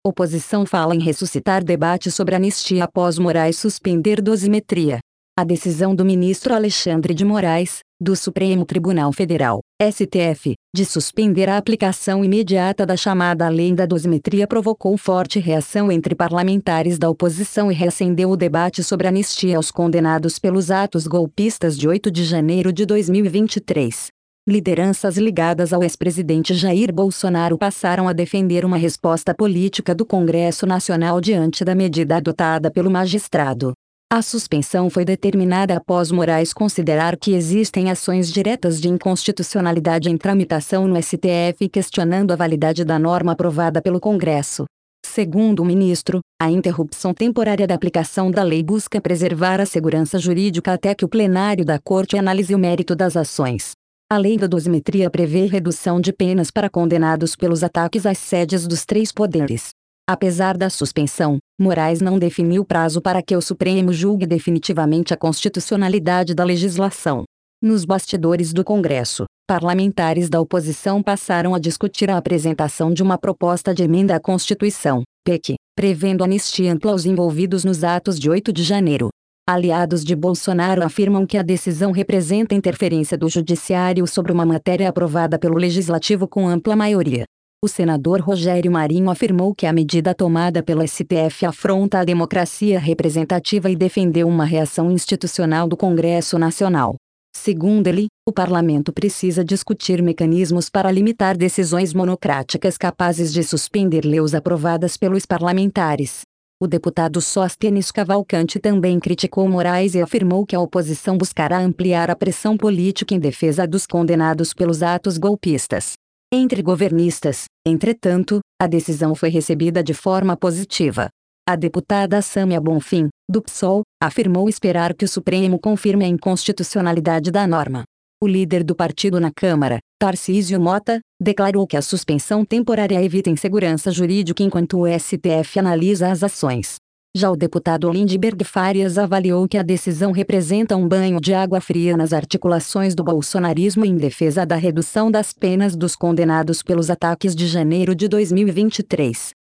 Oposição fala em ressuscitar debate sobre anistia após Moraes suspender dosimetria. A decisão do ministro Alexandre de Moraes, do Supremo Tribunal Federal, STF, de suspender a aplicação imediata da chamada Lei da Dosimetria provocou forte reação entre parlamentares da oposição e reacendeu o debate sobre anistia aos condenados pelos atos golpistas de 8 de janeiro de 2023. Lideranças ligadas ao ex-presidente Jair Bolsonaro passaram a defender uma resposta política do Congresso Nacional diante da medida adotada pelo magistrado. A suspensão foi determinada após Moraes considerar que existem ações diretas de inconstitucionalidade em tramitação no STF questionando a validade da norma aprovada pelo Congresso. Segundo o ministro, a interrupção temporária da aplicação da lei busca preservar a segurança jurídica até que o plenário da Corte analise o mérito das ações. A lei da dosimetria prevê redução de penas para condenados pelos ataques às sedes dos três poderes. Apesar da suspensão, Moraes não definiu prazo para que o Supremo julgue definitivamente a constitucionalidade da legislação. Nos bastidores do Congresso, parlamentares da oposição passaram a discutir a apresentação de uma proposta de emenda à Constituição, PEC, prevendo anistia ampla aos envolvidos nos atos de 8 de janeiro. Aliados de Bolsonaro afirmam que a decisão representa interferência do Judiciário sobre uma matéria aprovada pelo Legislativo com ampla maioria. O senador Rogério Marinho afirmou que a medida tomada pelo STF afronta a democracia representativa e defendeu uma reação institucional do Congresso Nacional. Segundo ele, o parlamento precisa discutir mecanismos para limitar decisões monocráticas capazes de suspender leis aprovadas pelos parlamentares. O deputado Sóstenes Cavalcante também criticou Moraes e afirmou que a oposição buscará ampliar a pressão política em defesa dos condenados pelos atos golpistas. Entre governistas, entretanto, a decisão foi recebida de forma positiva. A deputada Sâmia Bonfim, do PSOL, afirmou esperar que o Supremo confirme a inconstitucionalidade da norma. O líder do partido na Câmara, Tarcísio Mota, declarou que a suspensão temporária evita insegurança jurídica enquanto o STF analisa as ações. Já o deputado Lindbergh Farias avaliou que a decisão representa um banho de água fria nas articulações do bolsonarismo em defesa da redução das penas dos condenados pelos ataques de janeiro de 2023.